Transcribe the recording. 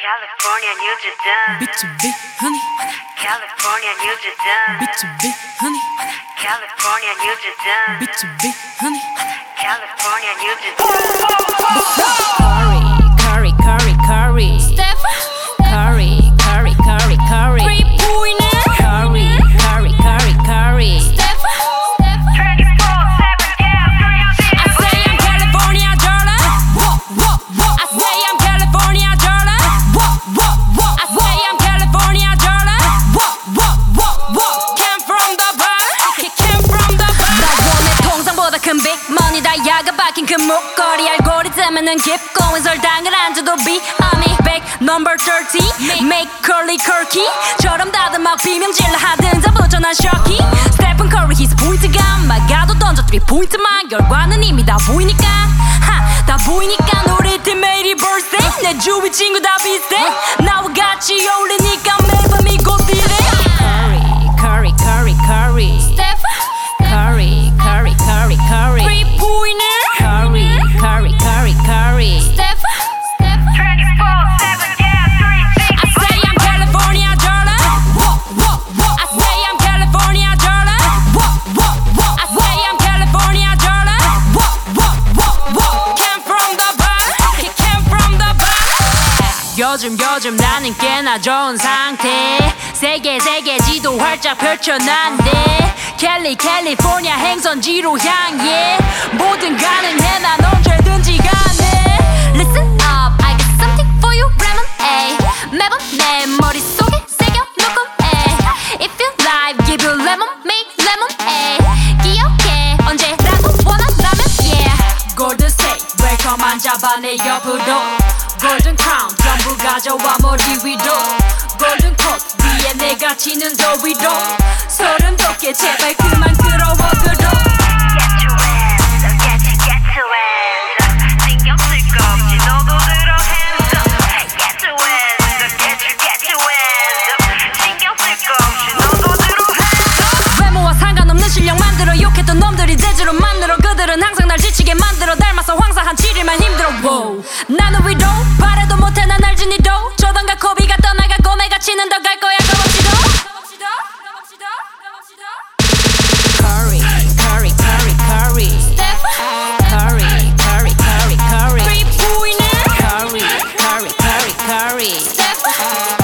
California, you just done. Bitch, big honey. California, you just done. Bitch, big honey. California, you just done. Bitch, big honey. California, you just done. Curry, curry, curry, curry. Steph. Curry, curry, curry, curry. Free 보이네. Curry, curry, curry, curry. Steph. 24/7, yeah, 3 I say I'm California Jordan. I say I'm California Jordan. I say I'm California Jordan. Came from the bar. Came from the bar. 나 원해 통상보다 큰 big money 다이아가 박힌 그 목걸이 알고리즘에는 깊고 설탕을 안 줘도 be on me. Back number 30 make curly curky처럼 다들 막 비명질러 하든 잡으죠 난 shocky. Stephen Curry his 포인트가 막아도 던져 3포인트만 결과는 이미 다 보이니까 다 보이니까 우리 팀 매일이 birthday 내 주위 친구 다 비슷해 나와 같이 어울리니까 매번 이곳이래. Curry, curry, curry, curry. Steph Curry, curry, curry, curry. free 보이네. Curry, curry, curry, curry. Steph 24/7, yeah, 3 I say I'm California Jordan. I say I'm California Jordan. I say I'm California Jordan. Came from the bar. Came from the bar. 요즘 나는 꽤나 좋은 상태. 세계 지도 활짝 펼쳐놨네. 캘리포니아 행선지로 향해 뭐든 가능해 난 언제든지 가네. Listen up, I got something for you, lemonade. 매번 내 머릿속에 새겨놓고 If you like, give you lemon, make lemonade. 기억해, 언제라도 원한다면 yeah. Golden State 웰컴 안 잡아 내 옆으로. Golden Crown 전부 가져와 머리 위로. Golden Coat 위에 내가 치는 더위로. 소름 돋게 제발 그만 끌어워 끌어. Get to it, get to it. 신경 쓸 거 없이 너도 들어 hands up. Get to it, get to it. 신경 쓸 거 없이 너도 들어 hands up. 외모와 상관없는 실력 만들어 욕했던 놈들이 재주로 만들어 그들은 항상 날 지치게 만들어 닮아서 황사한 7일만 힘들어 wow. 나는 위로 바래도 못해 난 알지 니도 조던과 코비가 떠나가고 내가 치는 더 갈 거야 겁없이도. Curry, curry, curry, curry. Steph Curry, curry, curry, curry. free 보이네. Curry, curry, curry, curry. Steph